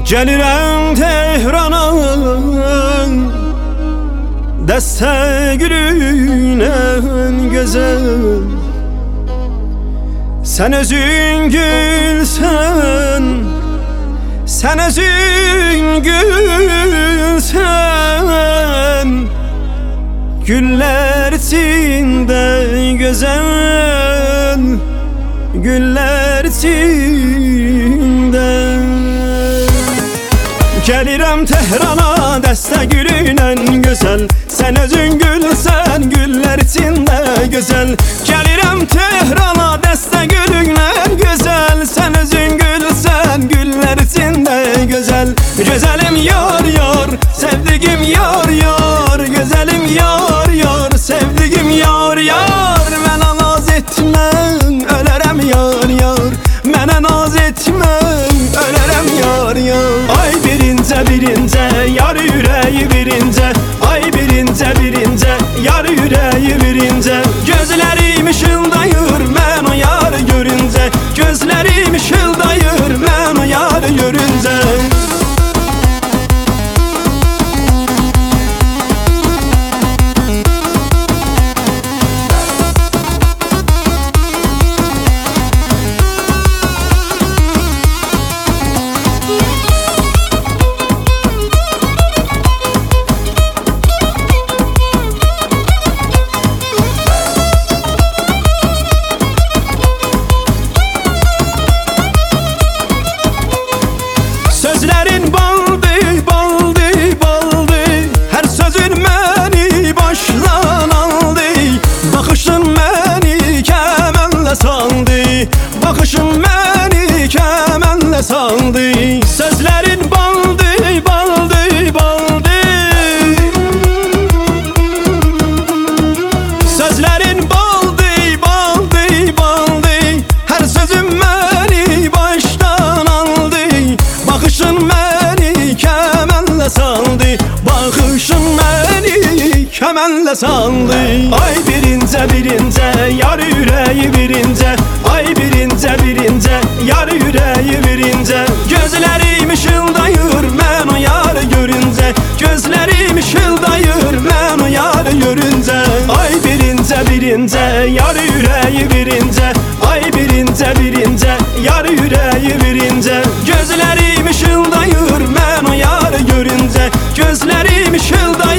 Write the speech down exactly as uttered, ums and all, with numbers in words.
Gelirəm Tehrana dəstə gülünə gözəl. Sən özün gülsən, sən özün gülsən, güller içində gözəl, güller içində. Gəlirəm Tehrana dəstə gülünə gözəl. Sən özün gülsən, güller içində gözəl. Gəlirəm Tehrana dəstə gülünə gözəl. Sən özün gülsən, güller içində gözəl. Gözəlim yar yar, sevdiğim yar yar. Gözəlim yar yar, sevdiğim yar yar. Mənə naz etmə, ölərəm yar yar. Mənə naz etmə, ölərəm yar yar. Ay birincə birincə, yar yüreği birincə. Ay birincə birincə, yar yüreği birincə. Gözlərim ışıldayır mən o yarı görüncə. Gözlərim ışıldayır mən o yarı görüncə. Sözlerin baldı, baldı, baldı. Her sözün beni baştan aldı. Bakışın beni kemenle saldı. Bakışın beni kemenle saldı. Sözlerin baldı, baldı, baldı. Sözlerin baldı, baldı, baldı. Her sözün beni baştan aldı. Bakışın beni kemenle saldı. Bakışın beni kemenle saldı. Ay birincə birincə, yar yüreği birincə. Ay birincə birincə, yar yüreği birincə. Gözlerim ışıldayır mən o yarı görüncə. Gözlerim ışıldayır mən o yarı görüncə. Ay birincə birincə, yar yüreği birincə. Ay birincə birincə, yar yüreği birincə. Gözlerim ışıldayır mən o yarı görüncə. Gözlerim ışıldayır